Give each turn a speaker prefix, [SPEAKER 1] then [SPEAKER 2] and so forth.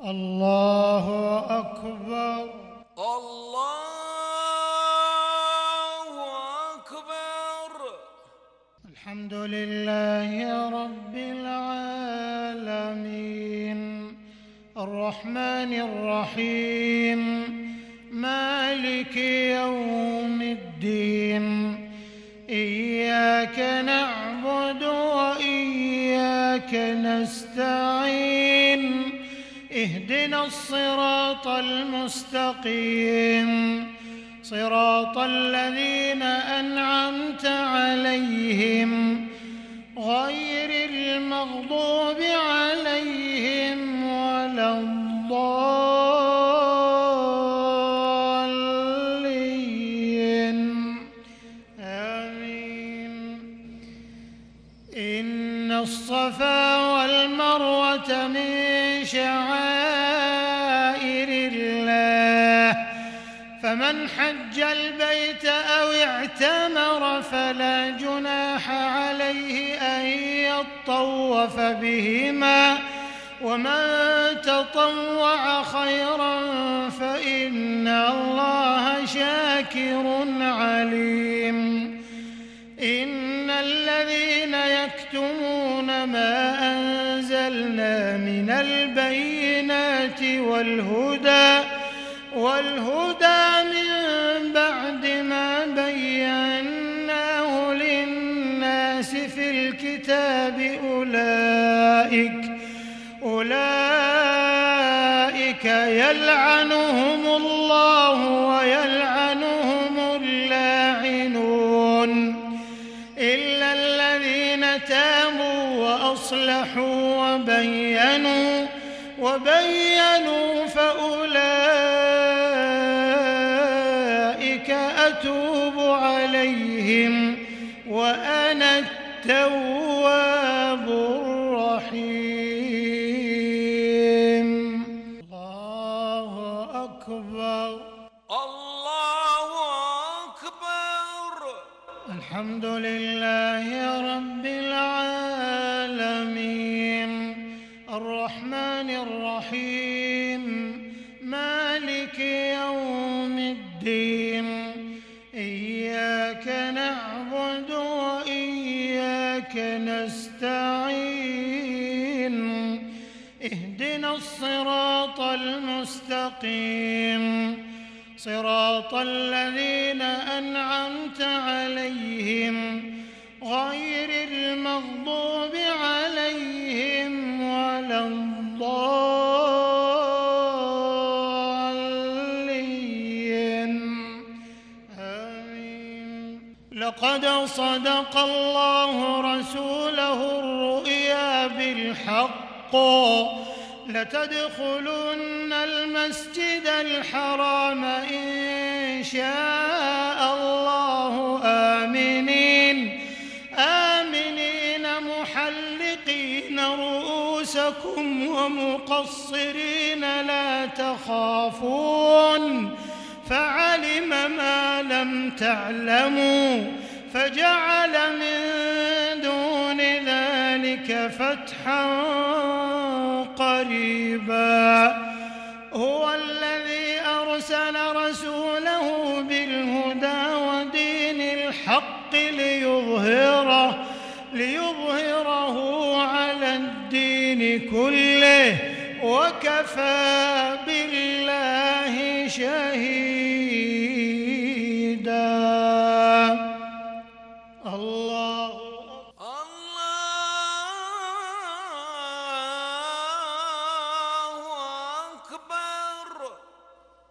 [SPEAKER 1] الله أكبر.
[SPEAKER 2] الله أكبر.
[SPEAKER 1] الحمد لله رب العالمين الرحمن الرحيم مالك يوم الدين إياك نعبد وإياك نستعين اهدنا الصراط المستقيم صراط الذين أنعمت عليهم غير المغضوب عليهم ولا الضالين آمين. إن الصفا والمروة من شعائر الله فمن حج البيت أو اعتمر فلا جناح عليه أن يطوف بهما ومن تطوع خيرا فإن الله شاكر عليم. إن الذين يكتمون ما أنزلنا من البينات والهدى من بعد ما بيناه للناس في الكتاب أولئك يلعنهم الله ويلعنهم اللاعنون إلا الذين تابوا وأصلحوا وبينوا فأولئك أتوب عليهم وأنا التواب الرحيم. الله أكبر.
[SPEAKER 2] الله أكبر.
[SPEAKER 1] الحمد لله رب العالمين الرحمن الرحيم مالك يوم الدين إياك نعبد وإياك نستعين اهدنا الصراط المستقيم صراط الذين أنعمت عليهم غير المغضوب عليهم ولا الضالين آمين. لقد صدق الله رسوله الرؤيا بالحق لتدخلن المسجد الحرام إن شاء الله آمنين محلقين رؤوسكم ومقصرين لا تخافون فعلم ما لم تعلموا فجعل من دون ذلك فتحا قريبا. هو الذي أرسل رسوله بالهدى ودين الحق ليظهره على الدين كله وكفى بالله شهيدا. الله